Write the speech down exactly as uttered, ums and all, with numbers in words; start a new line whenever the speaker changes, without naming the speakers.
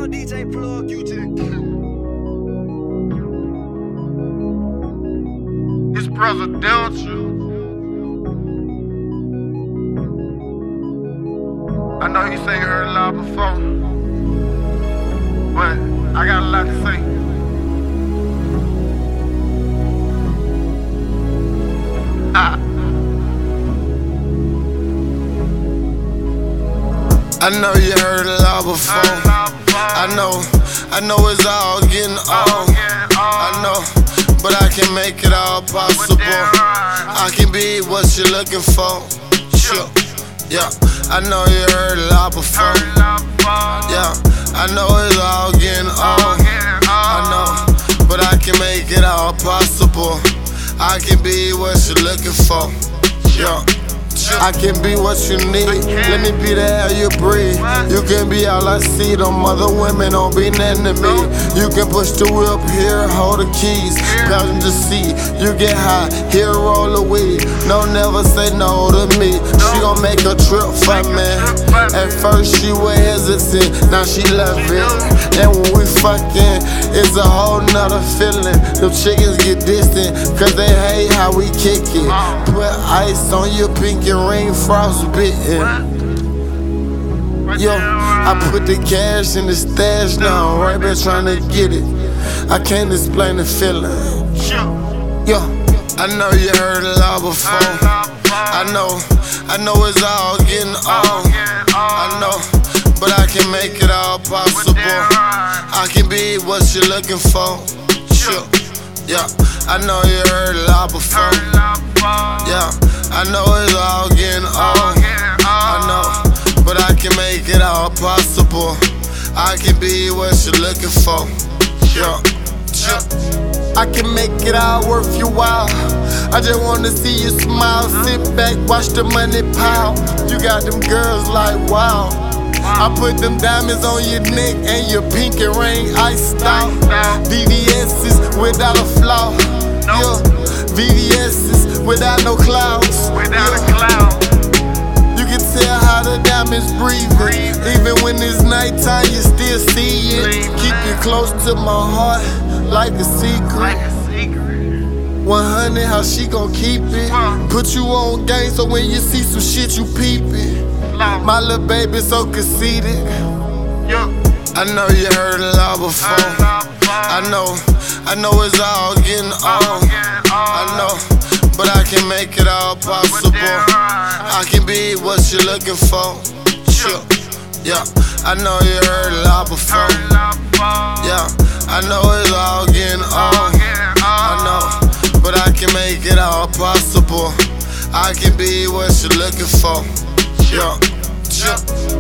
Yo, D J Plug, U T.
His brother Delta. I know you say you heard a lot before, but I got a lot to say. Ah. I know you heard a lot before. I know, I know it's all getting old. I know, but I can make it all possible. I can be what you're looking for. Sure, yeah. I know you heard a lot before. Yeah, I know it's all getting old. I know, but I can make it all possible. I can be what you're looking for. Yeah. I can be what you need. Let me be the air you breathe. You can be all I see. Them other women don't be nothing to me. You can push the whip here, hold the keys, passenger seat. You get high, here roll the weed. No, never say no to me. She gon' make a trip for me. At first she was hesitant, now she love it. And when we fucking, it's a whole nother feeling. Them chickens get distant, cause they hate how we kick it. Put ice on your pinky ring, frostbitten. Yo, I put the cash in the stash now, right back trying to get it. I can't explain the feeling. Yo, I know you heard a lot before. I know, I know it's all getting old. I know, but I can make it all possible. I can be what you're looking for. Sure, yeah. I know you heard a lot before. Yeah, I know it's all getting old. I know, but I can make it all possible. I can be what you're looking for. Yeah, yeah. I can make it all worth your while. I just wanna see you smile. Sit back, watch the money pile. You got them girls like wow. I put them diamonds on your neck and your pinky ring iced out. V V S's without a flaw. Yeah, V V S's without no clouds. Without
yeah.
a cloud.
You can tell how the diamonds breathing. Even when it's nighttime, you still see it. Keep you close to my heart like a secret.
Like a secret.
one hundred, how she gon' keep it? Put you on game so when you see some shit, you peep it. My little baby so conceited. I know you heard a lot before. I know, I know it's all getting old. I know, but I can make it all possible. I can be what you're looking for. Sure, yeah. I know you heard a lot before. Yeah, I know it's all getting old. I know, but I can make it all possible. I can be what you're looking for. Yeah, yeah.